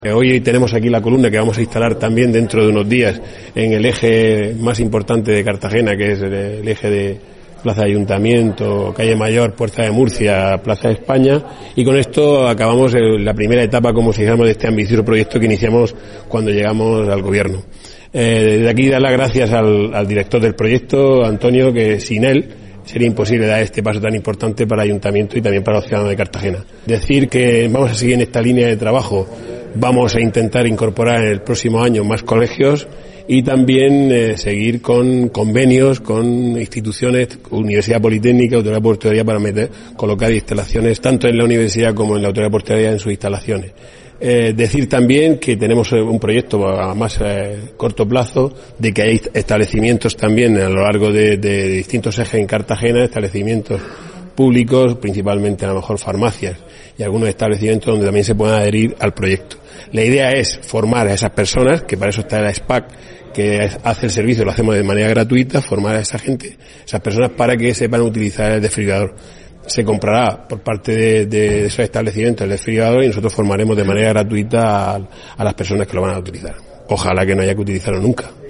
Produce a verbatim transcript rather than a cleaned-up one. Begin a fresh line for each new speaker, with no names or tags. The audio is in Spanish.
Hoy tenemos aquí la columna que vamos a instalar también dentro de unos días en el eje más importante de Cartagena, que es el eje de Plaza de Ayuntamiento, Calle Mayor, Puerta de Murcia, Plaza de España, y con esto acabamos la primera etapa, como si dijéramos, de este ambicioso proyecto que iniciamos cuando llegamos al gobierno. Eh, desde aquí dar las gracias al, al director del proyecto, Antonio, que sin él sería imposible dar este paso tan importante para el Ayuntamiento y también para los ciudadanos de Cartagena. Decir que vamos a seguir en esta línea de trabajo. Vamos a intentar incorporar en el próximo año más colegios y también eh, seguir con convenios con instituciones, Universidad Politécnica, Autoridad Portuaria, para meter, colocar instalaciones tanto en la universidad como en la Autoridad Portuaria en sus instalaciones. Eh, decir también que tenemos un proyecto a más eh, corto plazo de que hay establecimientos también a lo largo de, de, de distintos ejes en Cartagena, establecimientos públicos, principalmente a lo mejor farmacias y algunos establecimientos donde también se puedan adherir al proyecto. La idea es formar a esas personas, que para eso está la S P A C, que hace el servicio, lo hacemos de manera gratuita, formar a esa gente, esas personas para que sepan utilizar el desfibrilador. Se comprará por parte de, de esos establecimientos el desfibrilador y nosotros formaremos de manera gratuita a, a las personas que lo van a utilizar. Ojalá que no haya que utilizarlo nunca.